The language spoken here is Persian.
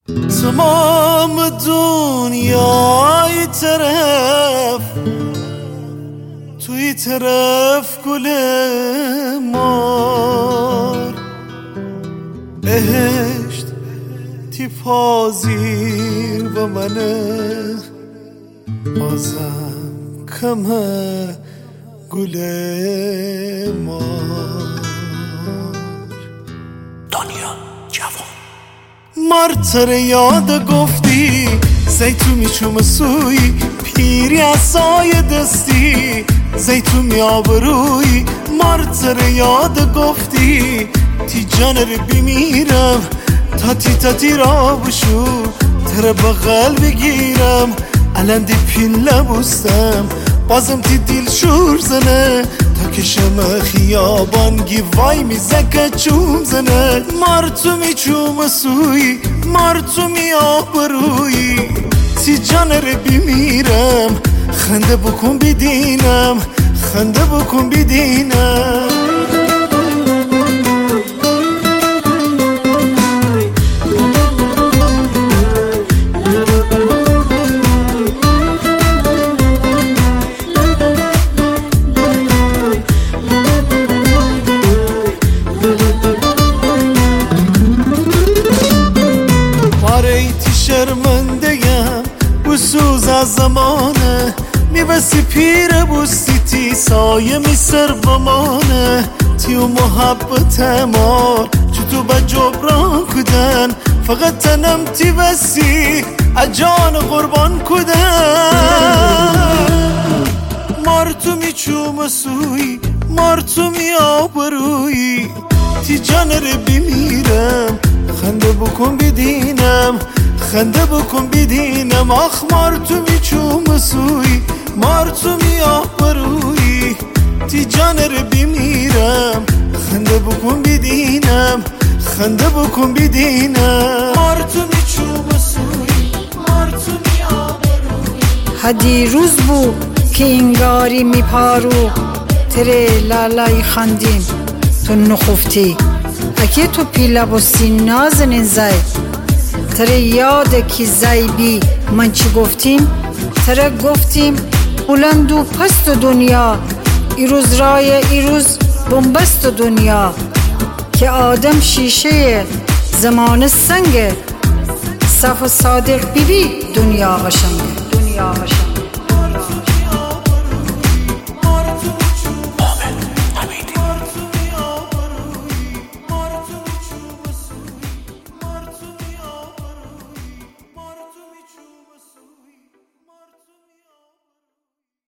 تمام دنیای طرف توی طرف گل مار بهشت تیپازیر و منه بازم کمه گل مار دنیا جوان مارتر یاد گفتی زیتون میچوم سوی پیری عصای دستی زیتون میاب روی مارتر یاد گفتی تی جان رو بیمیرم تاتی را بشو تر بغل بگیرم الان دی پیل لبوستم بازم تی دیل شور زنه تا کشم خیابان گیوای میزکه چوم زنه مارتو میچوم سوی مارتو میاب روی تی جان رو بیمیرم خنده بکن بدینم خنده بکن بدینم شرمنده‌ام بسوز از زمانه میبسی پیر بوستی تی سایه میسر بمانه تیو محبت مار چطور با جبران کدن فقط تنم تی بسی اجان قربان کدن مارتو میچوم سوی مارتو میاب روی تی جان رو بیمیرم خنده بکن بدینم خنده بکن بدینم آخ مارتو میچوم سوی مارتو میاب روی تی جان رو بیمیرم خنده بکن بدینم خنده بکن بدینم مارتو میچوم سوی مارتو میاب روی هدی روز بو که اینگاری میپارو تره لالای خندیم تو نخفتی اگه تو پیلا بستی نازنین زی تره یاده که زیبی من چی گفتیم تره گفتیم بلند و پست دنیا ایروز رای ایروز بنبست دنیا که آدم شیشه زمان سنگه صف و صادق بیبی دنیا قشنگه